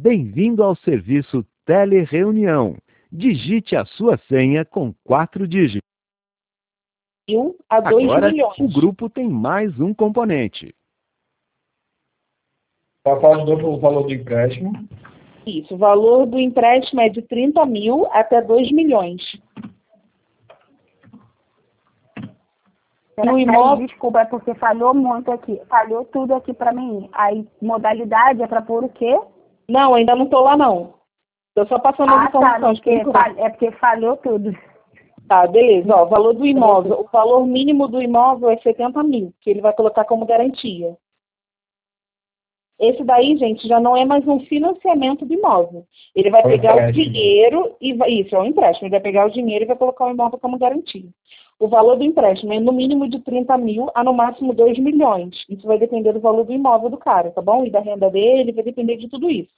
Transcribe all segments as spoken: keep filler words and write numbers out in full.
Bem-vindo ao serviço Telereunião. Digite a sua senha com quatro dígitos. A dois Agora, milhões. o grupo tem mais um componente. Para falar de novo o valor do empréstimo. Isso, o valor do empréstimo é de trinta mil até dois milhões. No imóvel, desculpa, é porque falhou muito aqui. Falhou tudo aqui para mim. Aí, modalidade é para pôr o quê? Não, ainda não estou lá, não. Estou só passando Ah, as informações. tá, porque fal... É porque falhou tudo. Tá, beleza. Ó, o valor do imóvel. O valor mínimo do imóvel é setenta mil, que ele vai colocar como garantia. Esse daí, gente, já não é mais um financiamento do imóvel. Ele vai É um pegar o empréstimo. dinheiro e vai... Isso, é um empréstimo. Ele vai pegar o dinheiro e vai colocar o imóvel como garantia. O valor do empréstimo é no mínimo de trinta mil a no máximo dois milhões. Isso vai depender do valor do imóvel do cara, tá bom? E da renda dele, vai depender de tudo isso.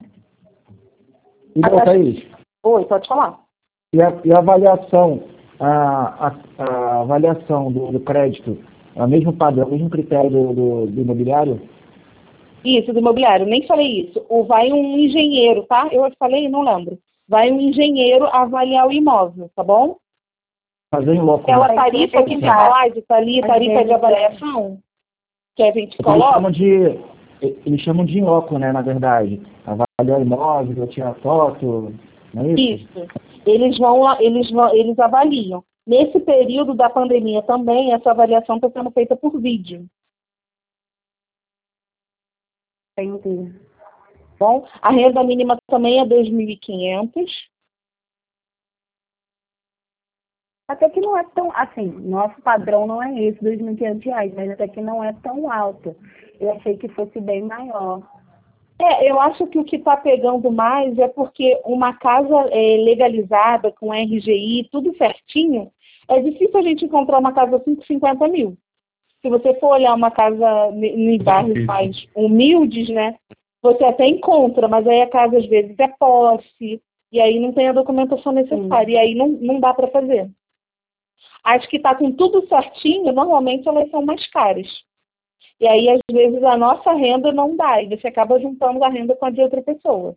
E, bom, Thaís, Oi, pode falar. e a, e a avaliação, a, a, a avaliação do, do crédito, é o mesmo padrão, o mesmo critério do, do, do imobiliário? Isso, do imobiliário. Nem falei isso. O, vai um engenheiro, tá? Eu falei, não lembro. Vai um engenheiro avaliar o imóvel, tá bom? Fazer em loco. Aquela né? tarifa que fica lá, de tarifa, tarifa de avaliação, que a gente Eles coloca. chamam de, eles chamam de em loco, né, na verdade. Avaliar o imóvel, tirar foto, não é isso? Isso. Eles vão lá, eles vão, eles avaliam. Nesse período da pandemia também, essa avaliação está sendo feita por vídeo. Entendi. Bom, a renda mínima também é dois mil e quinhentos. Até que não é tão, assim, nosso padrão não é esse, dois mil e quinhentos reais, mas até que não é tão alto. Eu achei que fosse bem maior. É, eu acho que o que está pegando mais é porque uma casa é, legalizada, com R G I, tudo certinho, é difícil a gente encontrar uma casa assim com cinquenta mil. Se você for olhar uma casa em bairros mais humildes, né, você até encontra, mas aí a casa às vezes é posse, e aí não tem a documentação necessária, Sim. e aí não, não dá para fazer. As que está com tudo certinho, normalmente elas são mais caras. E aí, às vezes, a nossa renda não dá, e você acaba juntando a renda com a de outra pessoa.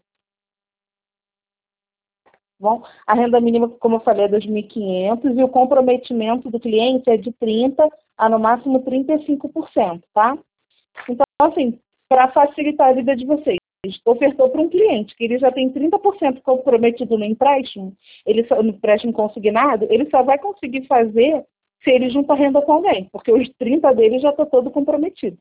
Bom, a renda mínima, como eu falei, é dois mil e quinhentos e o comprometimento do cliente é de trinta por cento a no máximo trinta e cinco por cento, tá? Então, assim, para facilitar a vida de vocês, ofertou para um cliente que ele já tem trinta por cento comprometido no empréstimo, ele só, no empréstimo consignado, ele só vai conseguir fazer se ele junta renda com alguém, porque os trinta dele já está todo comprometido.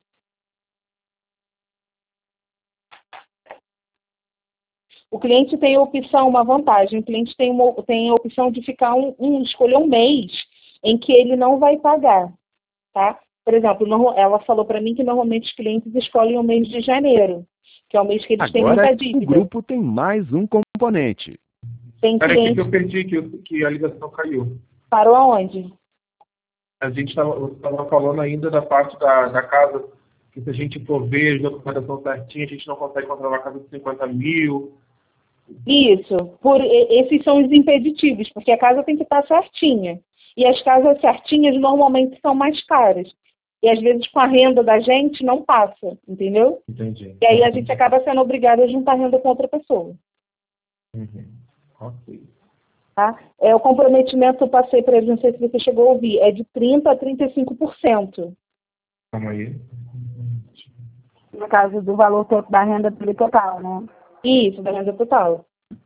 O cliente tem a opção, uma vantagem, o cliente tem, uma, tem a opção de ficar um, um, escolher um mês em que ele não vai pagar, tá? Por exemplo, ela falou para mim que normalmente os clientes escolhem o mês de janeiro, que é o mês que eles têm Agora, muita o dívida. grupo tem mais um componente. Tem Peraí que cliente... eu perdi, que, eu- que a ligação caiu. Parou aonde? A gente estava falando ainda da parte da, da casa, que se a gente for ver a documentação certinha, a gente não consegue encontrar uma casa de cinquenta mil. Isso. Por, esses são os impeditivos, porque a casa tem que estar certinha. E as casas certinhas normalmente são mais caras. E às vezes com a renda da gente não passa, entendeu? Entendi. E aí a gente acaba sendo obrigado a juntar renda com outra pessoa. Uhum. Ok. Tá? É, o comprometimento, eu passei para ele, não sei se você chegou a ouvir, é de trinta por cento a trinta e cinco por cento. Calma aí. No caso do valor to- da renda dele total, né? Isso, da renda total.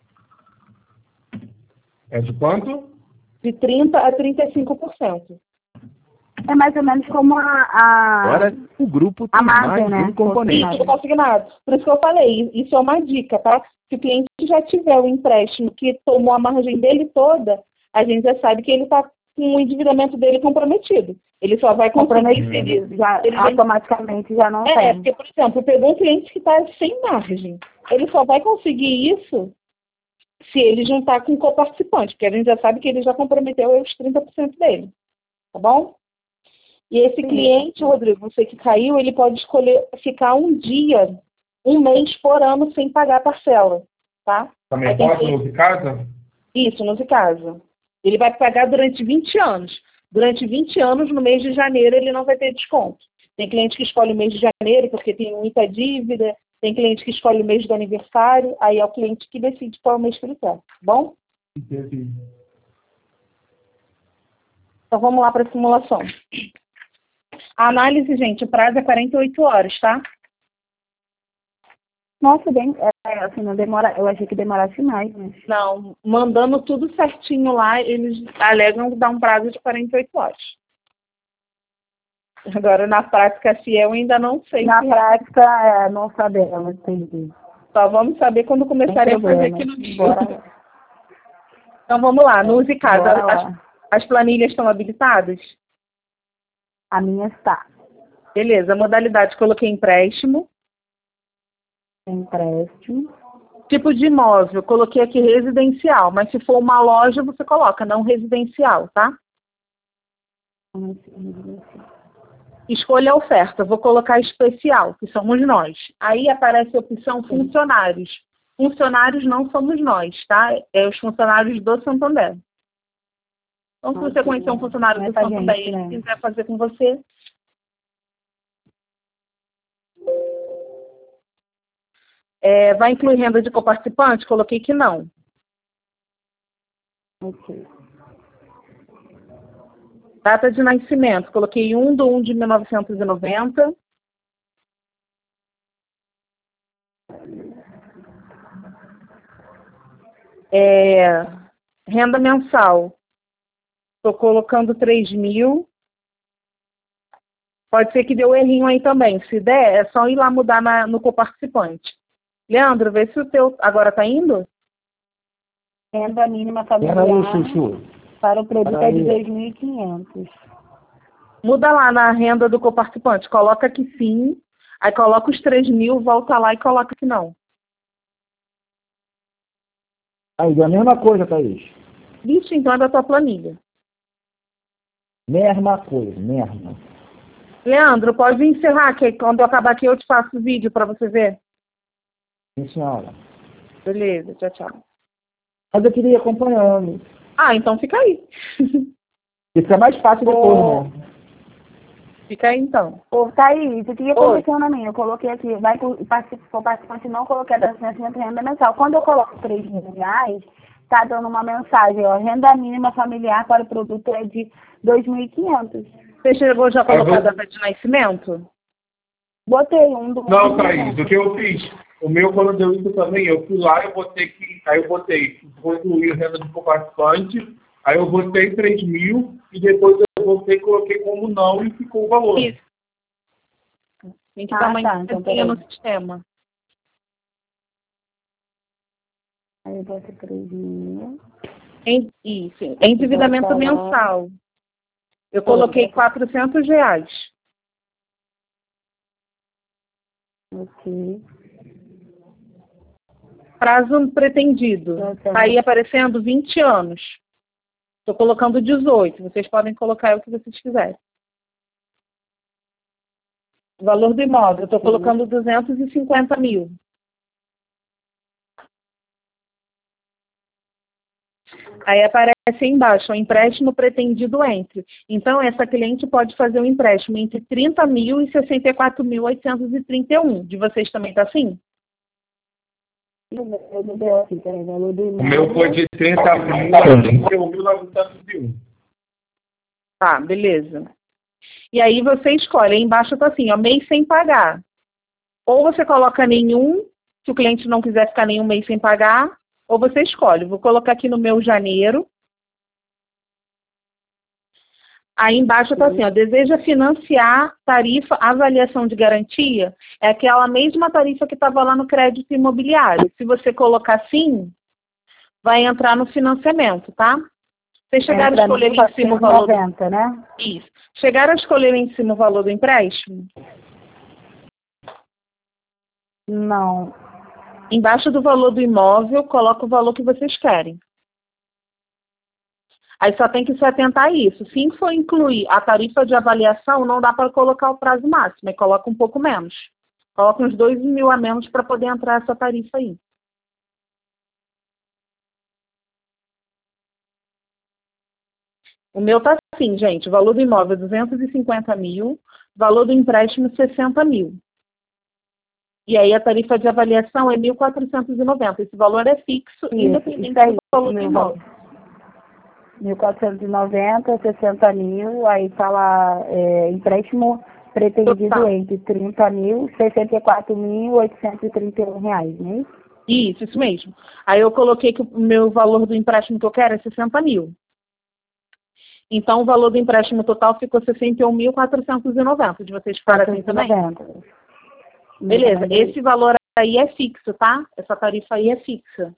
É de quanto? De trinta por cento a trinta e cinco por cento. É mais ou menos como a... a... Agora, o grupo A tem margem, mais né? um componente. Isso, consignado. Por isso que eu falei, isso é uma dica, tá? Se o cliente já tiver o empréstimo que tomou a margem dele toda, a gente já sabe que ele está com o endividamento dele comprometido. Ele só vai conseguir... comprometido, já, ele- automaticamente já não É, tem. porque, por exemplo, pegou um cliente que está sem margem. Ele só vai conseguir isso se ele juntar com o coparticipante, porque a gente já sabe que ele já comprometeu os trinta por cento dele. Tá bom? E esse Sim. cliente, Rodrigo, você que caiu, ele pode escolher ficar um dia, um mês por ano sem pagar a parcela, tá? Também Aí tem pode, cliente- no casa? Isso, no caso. Ele vai pagar durante vinte anos. Durante vinte anos, no mês de janeiro, ele não vai ter desconto. Tem cliente que escolhe o mês de janeiro porque tem muita dívida, Tem cliente que escolhe o mês do aniversário, aí é o cliente que decide qual é o mês que ele quer, tá bom? Entendi. Então vamos lá para a simulação. A análise, gente, o prazo é quarenta e oito horas, tá? Nossa, bem, é, assim, não demora, eu achei que demorasse mais, mas... Não, mandando tudo certinho lá, eles alegam dar um prazo de quarenta e oito horas. Agora, na prática, se eu ainda não sei. Na se... prática, é, não sabemos, entendi. Só vamos saber quando começarem a fazer aqui no Rio. Então vamos lá, no Use Casa, as, as planilhas estão habilitadas? A minha está. Beleza, modalidade, coloquei empréstimo. Empréstimo. Tipo de imóvel, coloquei aqui residencial, mas se for uma loja, você coloca, não residencial, tá? Escolha a oferta, vou colocar especial, que somos nós. Aí aparece a opção funcionários. Funcionários não somos nós, tá? É os funcionários do Santander. Então, se você conhecer um funcionário do Santander e ele quiser fazer com você, É, vai incluir renda de coparticipante? Coloquei que não. Ok. Data de nascimento? Coloquei um de um de mil novecentos e noventa. É, renda mensal? Estou colocando três mil. Pode ser que deu errinho aí também. Se der, é só ir lá mudar na, no coparticipante. Leandro, vê se o teu agora está indo? Renda mínima familiar Peraí, Chuchu. para o produto é de Peraí. dois mil e quinhentos. Muda lá na renda do coparticipante. Coloca que sim. Aí coloca os três mil, volta lá e coloca que não. Aí, a mesma coisa, Thaís. Isso, então, é da tua planilha. Mesma coisa, mesma. Leandro, pode encerrar, que quando eu acabar aqui eu te faço o vídeo para você ver. Sim, senhora. Beleza, tchau, tchau. Mas eu queria ir acompanhando. Ah, então fica aí. Isso é mais fácil depois, Oh. né? Fica aí, então. Ô, Thaís, o que Oi. aconteceu na minha? Eu coloquei aqui, vai com o participante não coloquei a data de nascimento e renda mensal. Quando eu coloco três mil reais, tá dando uma mensagem, ó, renda mínima familiar para o produto é de dois mil e quinhentos. Você chegou já a colocar a vou- data de nascimento? Botei um do Não, Thaís, o que eu fiz? O meu, quando deu isso também, eu fui lá, eu botei que, aí eu botei, vou incluir renda de participante, aí eu botei três mil e depois eu voltei e coloquei como não e ficou o valor. Isso. Tem que Ah, dar uma tá, então inserção no peraí. sistema. Aí eu boto três mil. Em, isso. Endividamento Bota lá. mensal. Eu coloquei quatrocentos reais. Ok. Prazo pretendido. Tá. Tá aí aparecendo vinte anos. Estou colocando dezoito. Vocês podem colocar o que vocês quiserem. Valor do imóvel. Estou colocando duzentos e cinquenta mil. Aí aparece aí embaixo, o empréstimo pretendido entre. Então, essa cliente pode fazer um empréstimo entre trinta mil e sessenta e quatro mil oitocentos e trinta e um. De vocês também está assim? O meu deu aqui, peraí, valor do O imóvel. meu foi de trinta mil e mil novecentos e um. Tá, beleza. E aí você escolhe. Aí embaixo está assim, ó, mês sem pagar. Ou você coloca nenhum, se o cliente não quiser ficar nenhum mês sem pagar, ou você escolhe. Vou colocar aqui no meu janeiro. Aí embaixo está assim, ó, deseja financiar tarifa, avaliação de garantia, é aquela mesma tarifa que estava lá no crédito imobiliário. Se você colocar sim, vai entrar no financiamento, tá? Vocês chegaram a escolher em cima o valor... noventa, né? Isso. Chegaram a escolher em cima o valor do empréstimo? Não. Embaixo do valor do imóvel, coloca o valor que vocês querem. Aí só tem que se atentar a isso. Se for incluir a tarifa de avaliação, não dá para colocar o prazo máximo, aí coloca um pouco menos. Coloca uns dois mil a menos para poder entrar essa tarifa aí. O meu tá assim, gente, o valor do imóvel é duzentos e cinquenta mil, valor do empréstimo sessenta mil. E aí a tarifa de avaliação é mil quatrocentos e noventa. Esse valor é fixo, Isso, independente isso aí, do valor do imóvel. mil quatrocentos e noventa, sessenta mil, aí fala é, empréstimo pretendido Total. entre trinta mil e sessenta e quatro mil oitocentos e trinta e um reais, né? Isso, isso mesmo. Aí eu coloquei que o meu valor do empréstimo que eu quero é sessenta mil. Então o valor do empréstimo total ficou sessenta e um mil quatrocentos e noventa, de vocês ficaram assim também? Beleza, esse valor aí é fixo, tá? Essa tarifa aí é fixa.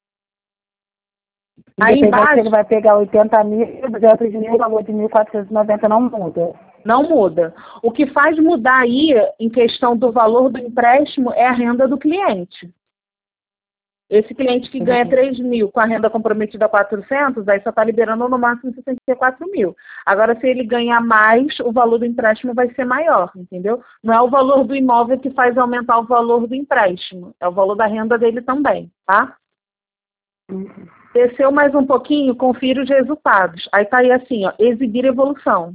Aí embaixo, ele vai pegar oitenta mil e duzentos mil, o valor de mil quatrocentos e noventa não muda. Não muda. O que faz mudar aí, em questão do valor do empréstimo, é a renda do cliente. Esse cliente que ganha três mil com a renda comprometida a quatrocentos, aí só está liberando no máximo sessenta e quatro mil. Agora, se ele ganhar mais, o valor do empréstimo vai ser maior, entendeu? Não é o valor do imóvel que faz aumentar o valor do empréstimo, é o valor da renda dele também, tá? Uhum. Desceu mais um pouquinho, confira os resultados. Aí tá aí assim, ó, exibir evolução.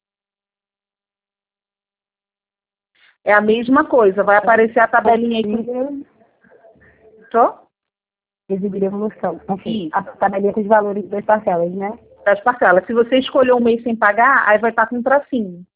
É a mesma coisa, vai aparecer a tabelinha aí. Tô? Exibir evolução. Enfim, a tabelinha com os valores das parcelas, né? Das parcelas. Se você escolher um mês sem pagar, aí vai estar com um tracinho.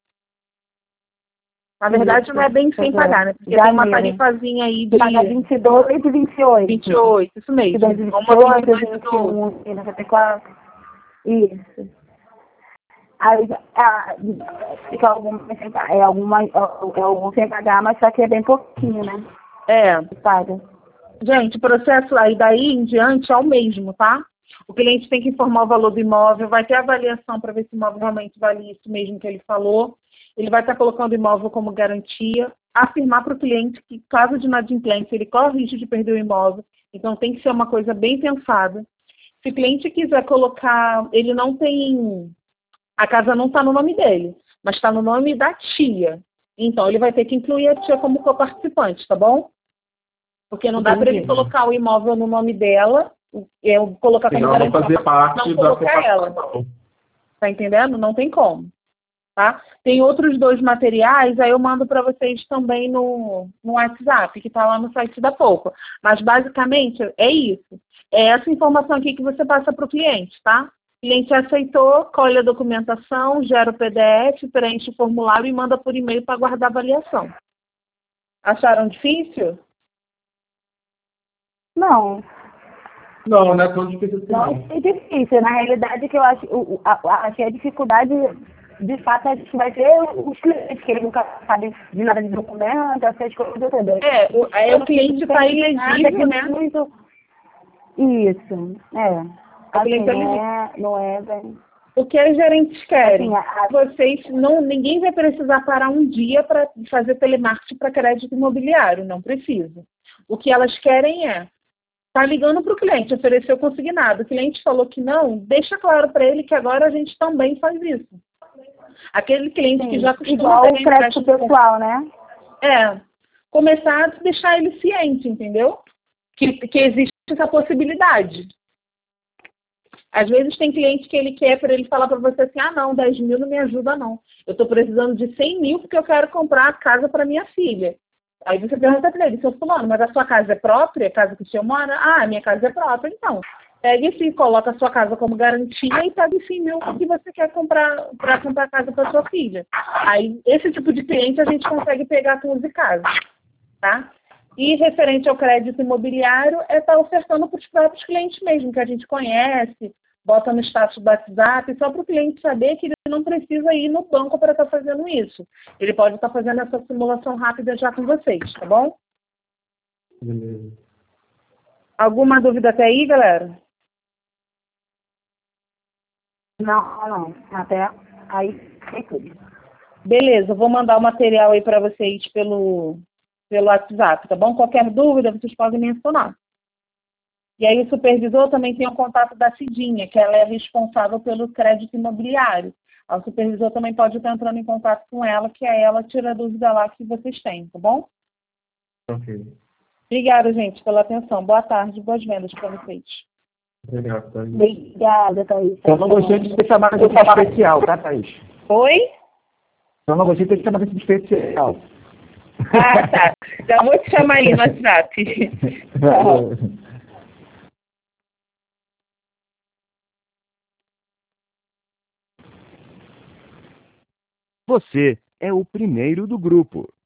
Na verdade, isso não é bem sem pagar, né? Porque tem uma tarifazinha aí de... Paga vinte e dois e vinte e oito. vinte e oito, isso mesmo. vinte e oito, vinte e um, noventa e quatro. Isso. Aí, ah, fica alguma, é, alguma, é algum sem pagar, mas só que é bem pouquinho, né? É. Paga. Gente, o processo aí daí em diante é o mesmo, tá? O cliente tem que informar o valor do imóvel, vai ter avaliação para ver se o imóvel realmente vale isso mesmo que ele falou. Ele vai estar colocando o imóvel como garantia, afirmar para o cliente que, caso de inadimplência, ele corre o risco de perder o imóvel. Então, tem que ser uma coisa bem pensada. Se o cliente quiser colocar, ele não tem... A casa não está no nome dele, mas está no nome da tia. Então, ele vai ter que incluir a tia como coparticipante, tá bom? Porque não dá para ele colocar o imóvel no nome dela, eu colocar como garantia, não fazer parte não da colocar ela. Tá entendendo? Não tem como. Tá? Tem outros dois materiais, aí eu mando para vocês também no, no WhatsApp, que está lá no site da Poupa. Mas, basicamente, é isso. É essa informação aqui que você passa para o cliente, tá? O cliente aceitou, colhe a documentação, gera o P D F, preenche o formulário e manda por e-mail para guardar a avaliação. Acharam difícil? Não. Não, não é tão difícil assim, não. Não é difícil. Na realidade, que eu acho, o, a, acho que a dificuldade, de fato, a gente vai ter os clientes, que eles nunca sabem de nada de documento, essas coisas todas. É, o, aí o cliente está ilegível, né? Muito... Isso, é. Assim, não é, não é bem... O que as gerentes querem? Assim, a... Vocês, não, ninguém vai precisar parar um dia para fazer telemarketing para crédito imobiliário, não precisa. O que elas querem é tá ligando para o cliente, ofereceu consignado. O cliente falou que não, deixa claro para ele que agora a gente também faz isso. Aquele cliente Sim, que já costuma igual o crédito pessoal, né? É, começar a deixar ele ciente, entendeu? Que, que existe essa possibilidade. Às vezes tem cliente que ele quer para ele falar para você assim, ah não, dez mil não me ajuda não. Eu estou precisando de cem mil porque eu quero comprar a casa para minha filha. Aí você pergunta para ele, seu fulano, mas a sua casa é própria? A casa que o senhor mora? Ah, a minha casa é própria. Então, pega esse, coloca a sua casa como garantia e paga cem mil que você quer comprar para comprar a casa para sua filha. Aí, esse tipo de cliente a gente consegue pegar com os casos, tá? E referente ao crédito imobiliário, é estar ofertando para os próprios clientes mesmo, que a gente conhece, bota no status do WhatsApp, só para o cliente saber que ele não precisa ir no banco para estar fazendo isso. Ele pode estar fazendo essa simulação rápida já com vocês, tá bom? Beleza. Alguma dúvida até aí, galera? Não, não. Até aí é tudo. Beleza, vou mandar o material aí para vocês pelo, pelo WhatsApp, tá bom? Qualquer dúvida, vocês podem mencionar. E aí o supervisor também tem o contato da Cidinha, que ela é responsável pelo crédito imobiliário. O supervisor também pode estar entrando em contato com ela, que é ela tira a dúvida lá que vocês têm, tá bom? Ok. Obrigada, gente, pela atenção. Boa tarde, boas vendas para vocês. Obrigado, Thaís. Obrigada, Thaís. Eu não gostei de ter chamado de especial, tá, Thaís? Oi? Eu não gostei de ter chamado de especial. Ah, tá. Já vou te chamar aí no WhatsApp. Valeu. Você é o primeiro do grupo.